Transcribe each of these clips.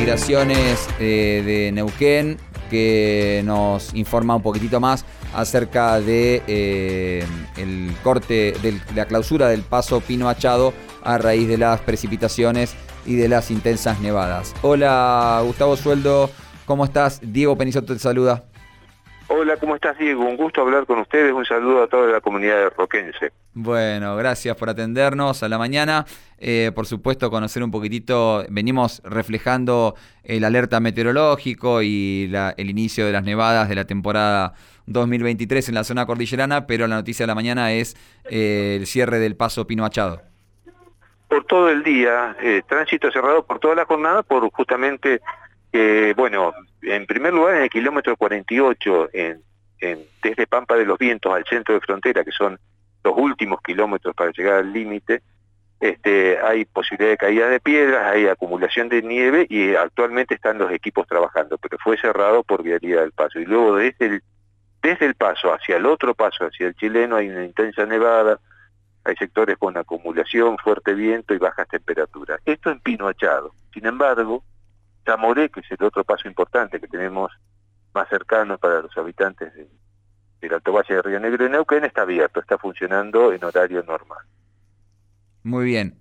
Migraciones de Neuquén, que nos informa un poquitito más acerca de el corte, de la clausura del paso Pino Achado a raíz de las precipitaciones y de las intensas nevadas. Hola Gustavo Sueldo, ¿cómo estás? Diego Penizoto te saluda. Hola, ¿cómo estás, Diego? Un gusto hablar con ustedes, un saludo a toda la comunidad roquense. Bueno, gracias por atendernos a la mañana. Por supuesto, conocer un poquitito, venimos reflejando el alerta meteorológico y el inicio de las nevadas de la temporada 2023 en la zona cordillerana, pero la noticia de la mañana es el cierre del paso Pino Achado. Por todo el día, tránsito cerrado por toda la jornada, por justamente, bueno, en primer lugar en el kilómetro 48, desde Pampa de los Vientos al centro de frontera, que son los últimos kilómetros para llegar al límite, hay posibilidad de caída de piedras, hay acumulación de nieve y actualmente están los equipos trabajando, pero fue cerrado por vialidad del paso. Y luego desde el paso hacia el otro paso, hacia el chileno, hay una intensa nevada, hay sectores con acumulación, fuerte viento y bajas temperaturas. Esto en Pino Achado. Sin embargo, Zamoré, que es el otro paso importante que tenemos más cercano para los habitantes del Alto Valle de Río Negro y Neuquén, está abierto, está funcionando en horario normal. Muy bien.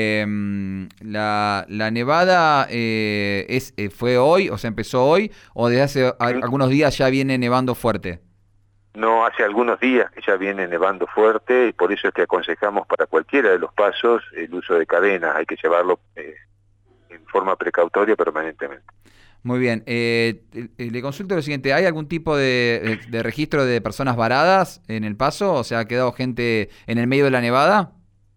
La nevada fue hoy, o sea, empezó hoy, o desde hace algunos días ya viene nevando fuerte. No, hace algunos días que ya viene nevando fuerte y por eso es que aconsejamos para cualquiera de los pasos el uso de cadenas, hay que llevarlo en forma precautoria permanentemente. Muy bien. Le consulto lo siguiente, ¿hay algún tipo de registro de personas varadas en el paso? O sea, ¿ha quedado gente en el medio de la nevada?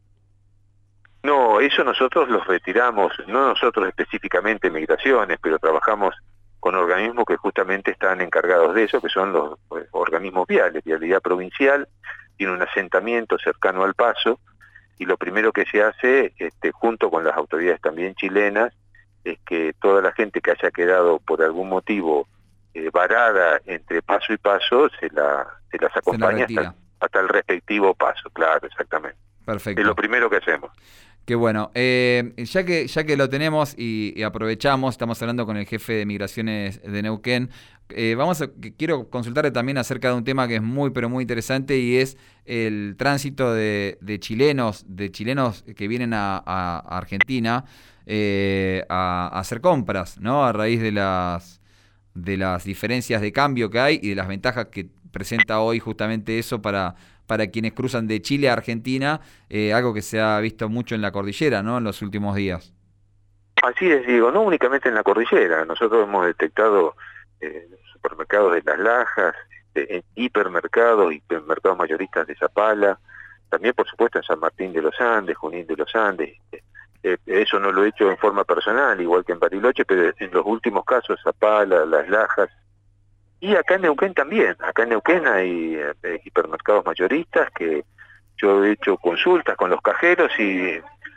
No, eso nosotros los retiramos, no nosotros específicamente Migraciones, pero trabajamos con organismos que justamente están encargados de eso, que son los organismos viales. Vialidad Provincial tiene un asentamiento cercano al paso y lo primero que se hace, junto con las autoridades también chilenas, es que toda la gente que haya quedado por algún motivo varada entre paso y paso, se las acompaña hasta el respectivo paso, claro, exactamente. Perfecto. Es lo primero que hacemos. Qué bueno. Ya que lo tenemos y aprovechamos, estamos hablando con el jefe de Migraciones de Neuquén, quiero consultarle también acerca de un tema que es muy, pero muy interesante y es el tránsito de chilenos que vienen a Argentina a hacer compras, ¿no? A raíz de las diferencias de cambio que hay y de las ventajas que presenta hoy justamente eso para quienes cruzan de Chile a Argentina, algo que se ha visto mucho en la cordillera, ¿no? En los últimos días. Así es, digo, no únicamente en la cordillera. Nosotros hemos detectado supermercados de Las Lajas, en hipermercados mayoristas de Zapala, también por supuesto en San Martín de los Andes, Junín de los Andes. Eso no lo he hecho en forma personal, igual que en Bariloche, pero en los últimos casos Zapala, Las Lajas, y acá en Neuquén también. Acá en Neuquén hay hipermercados mayoristas que yo he hecho consultas con los cajeros y,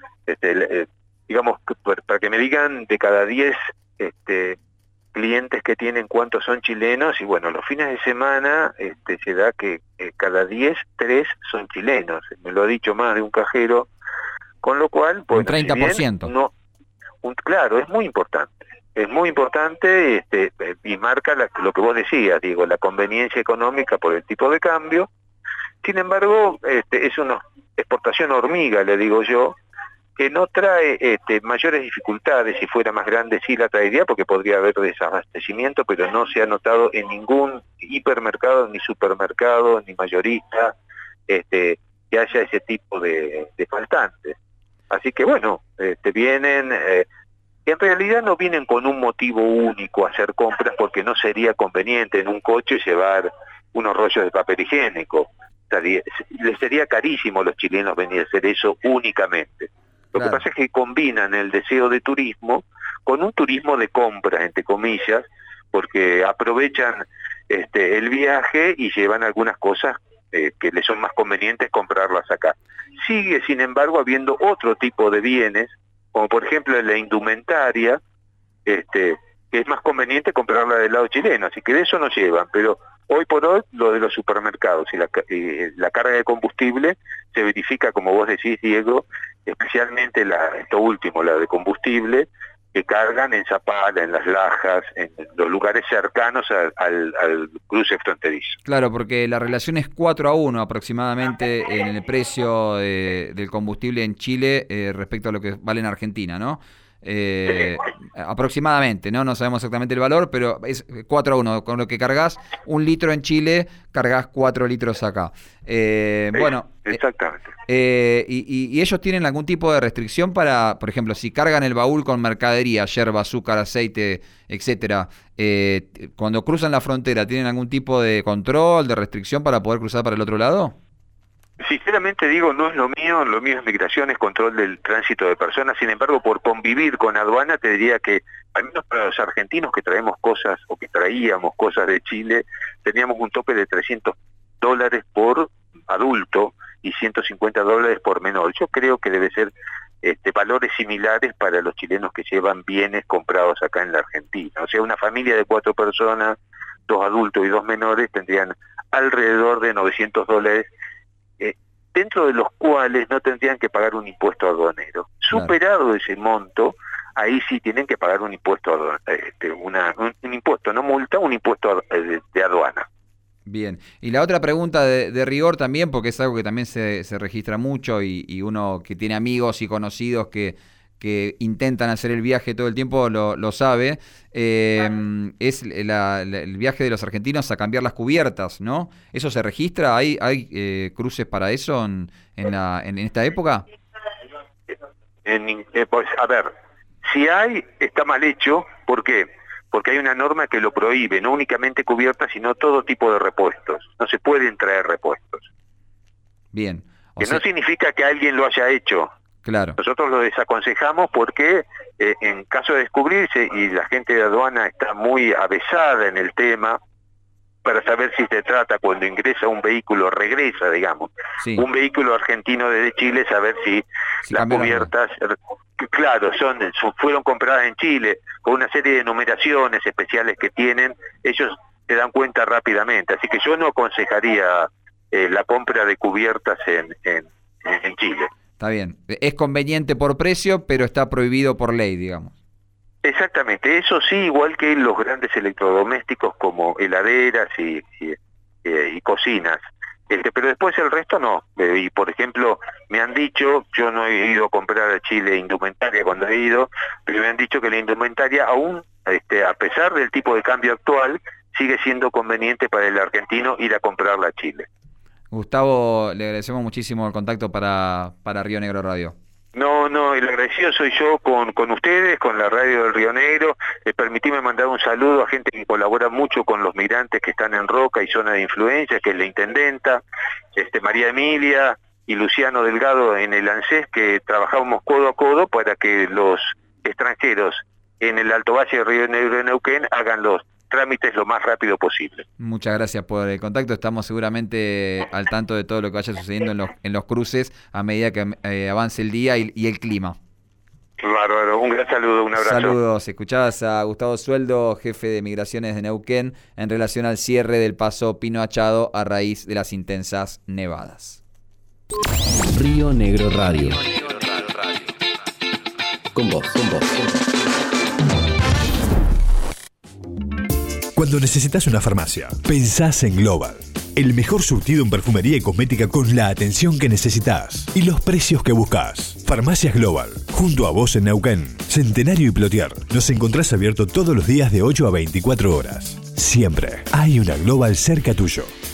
digamos, para que me digan de cada 10 clientes que tienen cuántos son chilenos, y bueno, los fines de semana se da que cada 10, 3 son chilenos. Me lo ha dicho más de un cajero, con lo cual, bueno, un 30%. Si bien claro, es muy importante. Es muy importante y marca lo que vos decías, digo, la conveniencia económica por el tipo de cambio. Sin embargo, es una exportación hormiga, le digo yo, que no trae mayores dificultades. Si fuera más grande sí la traería porque podría haber desabastecimiento, pero no se ha notado en ningún hipermercado, ni supermercado, ni mayorista, que haya ese tipo de faltantes. Así que bueno, vienen... en realidad no vienen con un motivo único a hacer compras porque no sería conveniente en un coche llevar unos rollos de papel higiénico. Les sería carísimo a los chilenos venir a hacer eso únicamente. Lo que pasa es que combinan el deseo de turismo con un turismo de compras, entre comillas, porque aprovechan el viaje y llevan algunas cosas que les son más convenientes comprarlas acá. Sigue, sin embargo, habiendo otro tipo de bienes, como por ejemplo la indumentaria, que es más conveniente comprarla del lado chileno, así que de eso nos llevan, pero hoy por hoy lo de los supermercados y la carga de combustible se verifica, como vos decís, Diego, especialmente esto último, la de combustible, que cargan en Zapala, en Las Lajas, en los lugares cercanos al cruce fronterizo. Claro, porque la relación es 4-1 aproximadamente en el precio del combustible en Chile respecto a lo que vale en Argentina, ¿no? Aproximadamente, ¿no? No sabemos exactamente el valor, pero es 4-1. Con lo que cargas 1 litro en Chile, cargas 4 litros acá. Bueno, exactamente. Y ellos tienen algún tipo de restricción para, por ejemplo, si cargan el baúl con mercadería, yerba, azúcar, aceite, etcétera, cuando cruzan la frontera, ¿tienen algún tipo de control, de restricción para poder cruzar para el otro lado? Sinceramente digo, no es lo mío es migración, es control del tránsito de personas. Sin embargo, por convivir con aduana, te diría que, al menos para los argentinos que traemos cosas, o que traíamos cosas de Chile, teníamos un tope de $300 por adulto y $150 por menor. Yo creo que debe ser valores similares para los chilenos que llevan bienes comprados acá en la Argentina. O sea, una familia de 4 personas, 2 adultos y 2 menores, tendrían alrededor de $900, dentro de los cuales no tendrían que pagar un impuesto aduanero. Superado ese monto, ahí sí tienen que pagar un impuesto un impuesto, no multa, un impuesto de aduana. Bien, y la otra pregunta de rigor también, porque es algo que también se registra mucho y uno que tiene amigos y conocidos que intentan hacer el viaje todo el tiempo lo sabe, es el viaje de los argentinos a cambiar las cubiertas, ¿no? ¿Eso se registra? ¿Hay cruces para eso en esta época? Pues, a ver, si hay, está mal hecho. ¿Por qué? Porque hay una norma que lo prohíbe, no únicamente cubiertas, sino todo tipo de repuestos. No se pueden traer repuestos. Bien. No significa que alguien lo haya hecho. Claro. Nosotros lo desaconsejamos porque en caso de descubrirse, y la gente de aduana está muy avesada en el tema, para saber si se trata cuando ingresa un vehículo, regresa, digamos, un vehículo argentino desde Chile, saber si las cubiertas, claro, fueron compradas en Chile, con una serie de numeraciones especiales que tienen, ellos se dan cuenta rápidamente. Así que yo no aconsejaría la compra de cubiertas en Chile. Está bien. Es conveniente por precio, pero está prohibido por ley, digamos. Exactamente. Eso sí, igual que los grandes electrodomésticos como heladeras y cocinas. Pero después el resto no. Y por ejemplo, me han dicho, yo no he ido a comprar a Chile indumentaria cuando he ido, pero me han dicho que la indumentaria aún, a pesar del tipo de cambio actual, sigue siendo conveniente para el argentino ir a comprarla a Chile. Gustavo, le agradecemos muchísimo el contacto para Río Negro Radio. No, el agradecido soy yo con ustedes, con la radio del Río Negro. Permitime mandar un saludo a gente que colabora mucho con los migrantes que están en Roca y zona de influencia, que es la intendenta, María Emilia y Luciano Delgado en el ANSES, que trabajamos codo a codo para que los extranjeros en el Alto Valle de Río Negro de Neuquén hagan los trámites lo más rápido posible. Muchas gracias por el contacto. Estamos seguramente al tanto de todo lo que vaya sucediendo en los cruces a medida que avance el día y el clima. Bárbaro, un gran saludo, un abrazo. Saludos. Escuchabas a Gustavo Sueldo, jefe de Migraciones de Neuquén, en relación al cierre del paso Pino Achado a raíz de las intensas nevadas. Río Negro Radio. Con vos. Cuando necesitas una farmacia, pensás en Global. El mejor surtido en perfumería y cosmética con la atención que necesitas y los precios que buscas. Farmacias Global, junto a vos en Neuquén, Centenario y Plotier. Nos encontrás abierto todos los días de 8 a 24 horas. Siempre hay una Global cerca tuyo.